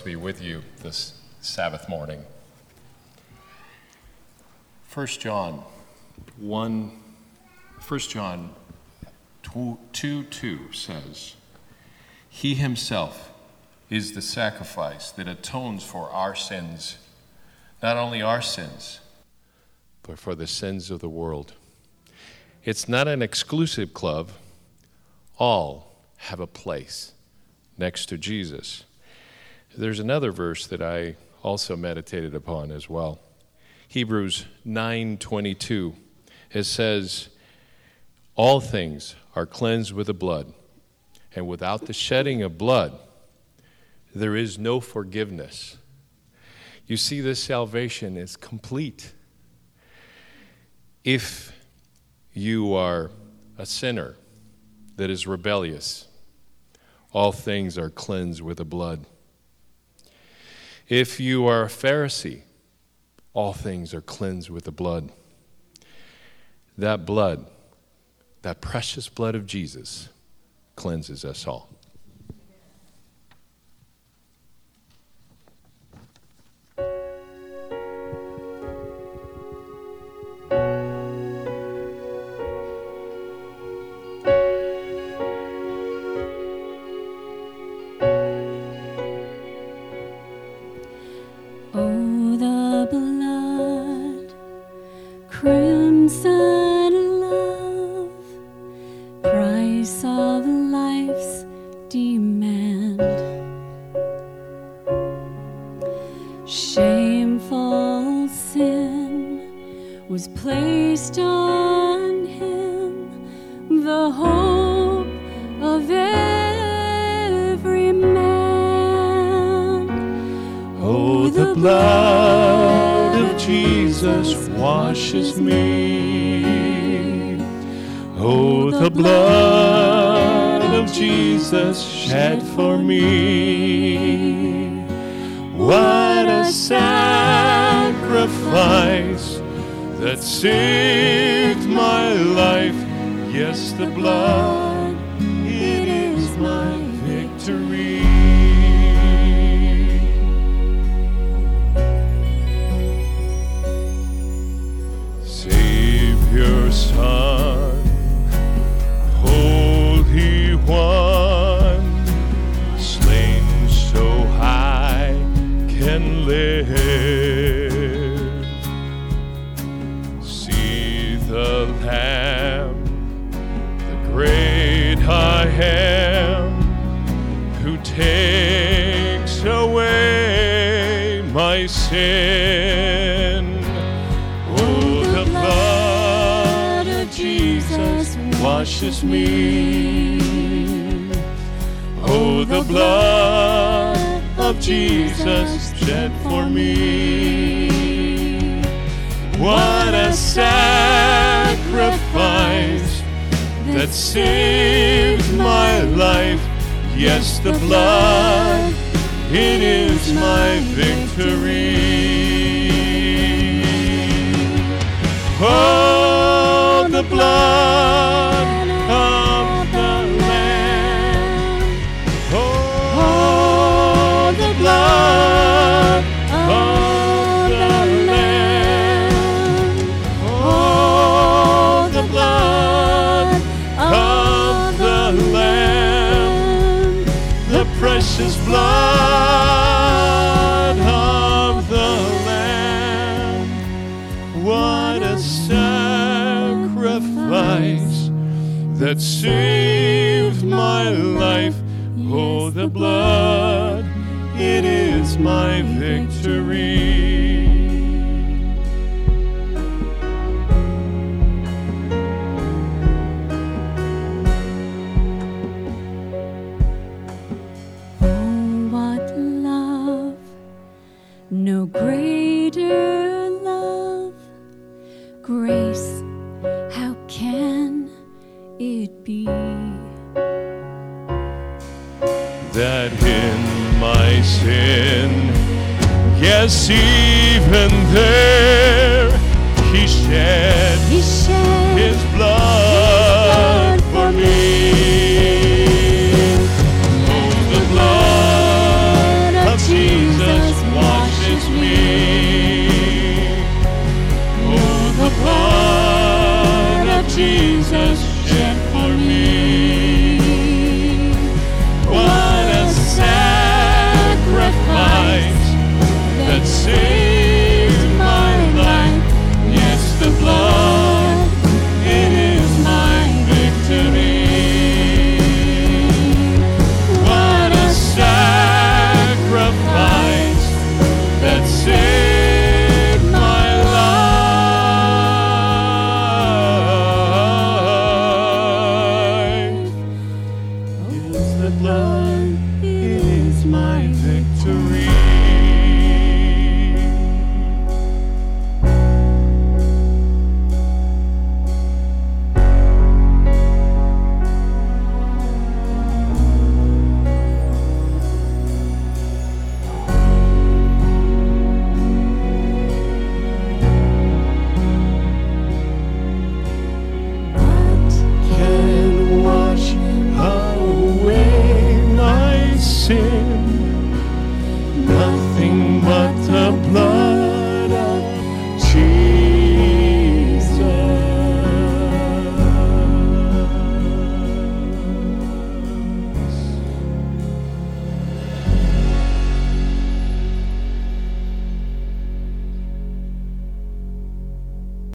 be with you this Sabbath morning. 1 John 2:2 says, "He himself is the sacrifice that atones for our sins, not only our sins, but for the sins of the world." It's not an exclusive club. All have a place next to Jesus. There's another verse that I also meditated upon as well. Hebrews 9:22. It says, "All things are cleansed with the blood, and without the shedding of blood, there is no forgiveness." You see, this salvation is complete. If you are a sinner that is rebellious, all things are cleansed with the blood. If you are a Pharisee, all things are cleansed with the blood. That blood, that precious blood of Jesus, cleanses us all. Shameful sin was placed on him, the hope of every man. Oh, the blood of Jesus washes me. Oh, the blood of Jesus shed for me. What a sacrifice that saved my life. Yes, the blood, it is my victory. Savior, Son, Holy One, slain so high can live. See the Lamb, the great I am, who takes away my sin. Oh, the blood of Jesus washes me. Oh, the blood of Jesus shed for me. What a sacrifice that saved my life. Yes, the blood, it is my victory. Oh, the blood of the Lamb. Oh, the blood of the Lamb. Oh, the blood of the Lamb. The precious blood of the Lamb. What a sacrifice that saved my life. Oh, the blood, it is my victory. Oh, what love, no greater love, grace, how can it be? That in my sin, yes, even there, he shed his blood for me. Oh, the blood of Jesus sacrifice that saved my life. Yes, the blood, it is my victory. What a sacrifice.